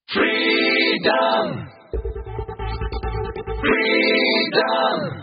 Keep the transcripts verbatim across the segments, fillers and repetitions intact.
Freedom! Freedom!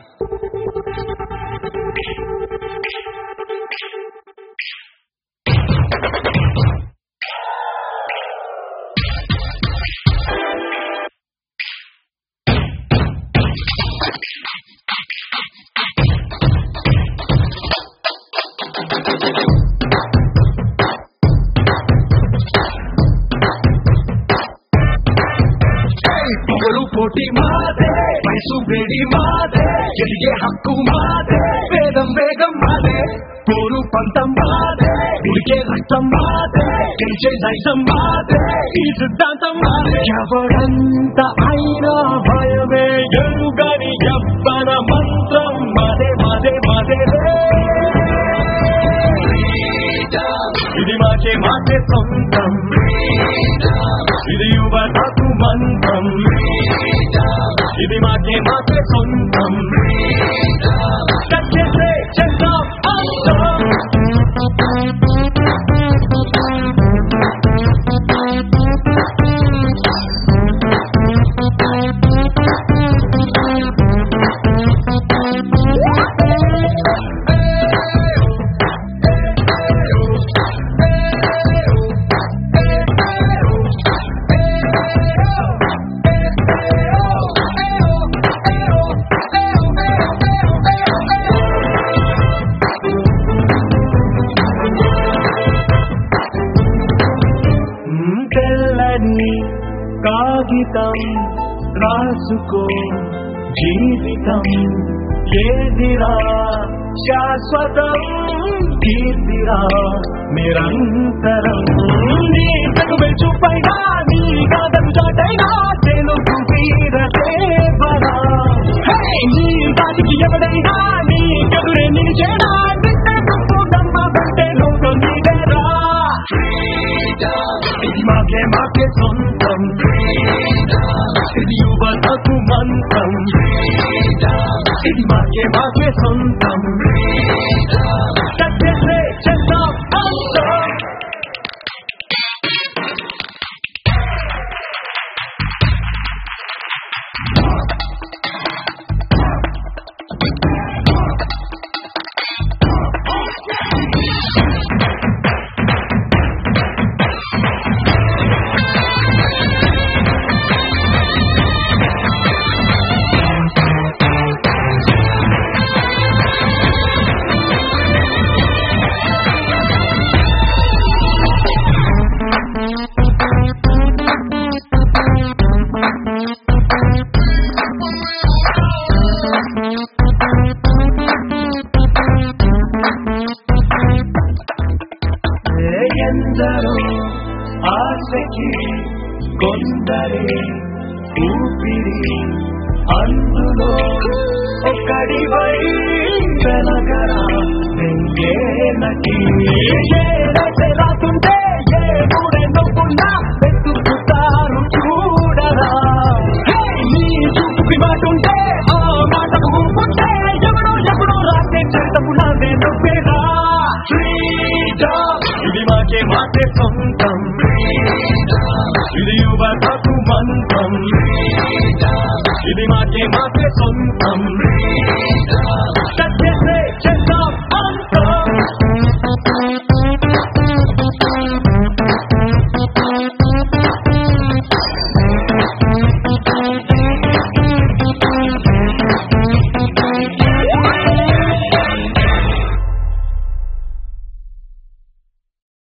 కోటి మాదే వయసు వేడి మాదే ఎదిగే హక్కు మాదే వేదం వేగం మాదే కోరు పంతం మాదే ఉడికే రక్తం మాదే గెలిచే నైజం మాదే ఈ సిద్ధాంతం మాదే ఎవడంత అయినా భయమే ఎరుగని యవ్వన మంత్రం మాదే మాదే మాదే ఇది మాకే మాకే సొంతం ఇది యువతకు మంత్రం ఇది మాకే మాకే సొంతం కచ్చేసే చేద్దాం అందరం కాగితం రాసుకో జీవితం ఏదిరా శాశ్వతం కీర్తిరా నిరంతరం నీ తగువే చూపైనా నీ కాదను చాటైనా తెలుగు వీరదేవరా నీ దానికి ఎవడైనా నీ ఎదురే నిలిచేనా ఇది మాకే మాకే సొంతం ఇది యువతకు మంత్రం ఇది మాకే మాకే సొంతం కచ్చేసే చేద్దాం అందరం ఎందరో ఆశకి కొందరే ఊపిరి అందులో ఒక్కడివై వెలగరా వెంగేనటి రాతుంటే ఏ కూడా నవ్వున్నా వెతుకుతారు చూడరా నీ చూపుకి మాటుంటే ఆ మాటకు ఊపుంటే ఎవడో ఎవడో రాసే చేతము నాదే నవ్వేరా ఇది మాకే మాకే సొంతం ఇది యువతకు మంత్రం ఇది మాకే మాకే సొంతం